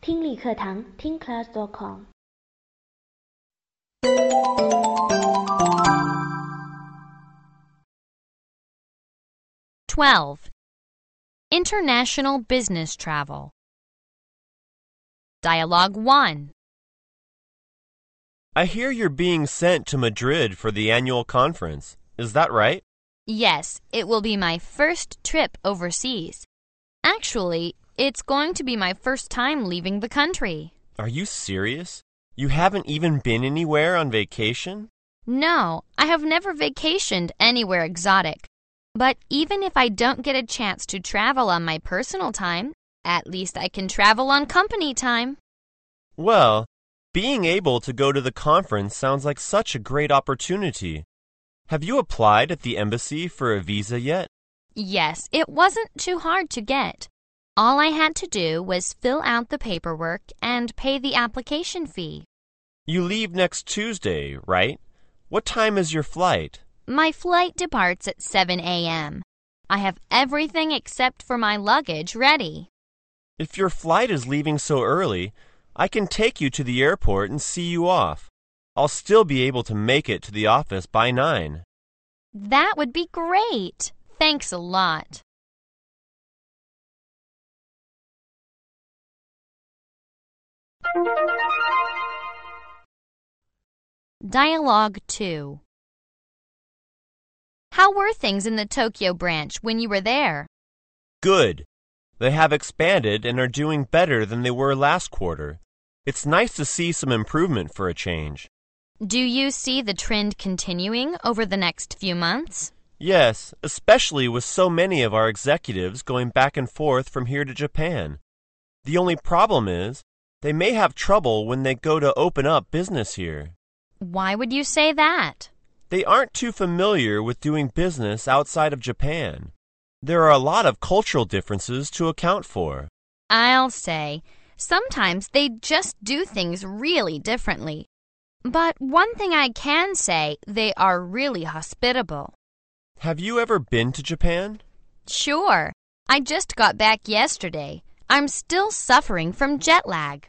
听力课堂听class.com。 12. International business travel. Dialogue 1. I hear you're being sent to Madrid for the annual conference. Is that right? Yes, it will be my first trip overseas. Actually, it's going to be my first time leaving the country. Are you serious? You haven't even been anywhere on vacation? No, I have never vacationed anywhere exotic. But even if I don't get a chance to travel on my personal time, at least I can travel on company time. Well, being able to go to the conference sounds like such a great opportunity. Have you applied at the embassy for a visa yet? Yes, it wasn't too hard to get. All I had to do was fill out the paperwork and pay the application fee. You leave next Tuesday, right? What time is your flight? My flight departs at 7 a.m. I have everything except for my luggage ready. If your flight is leaving so early, I can take you to the airport and see you off. I'll still be able to make it to the office by 9. That would be great. Thanks a lot. Dialogue 2. How were things in the Tokyo branch when you were there? Good. They have expanded and are doing better than they were last quarter. It's nice to see some improvement for a change. Do you see the trend continuing over the next few months? Yes, especially with so many of our executives going back and forth from here to Japan. The only problem is, they may have trouble when they go to open up business here. Why would you say that? They aren't too familiar with doing business outside of Japan. There are a lot of cultural differences to account for. I'll say, sometimes they just do things really differently. But one thing I can say, they are really hospitable. Have you ever been to Japan? Sure. I just got back yesterday. I'm still suffering from jet lag.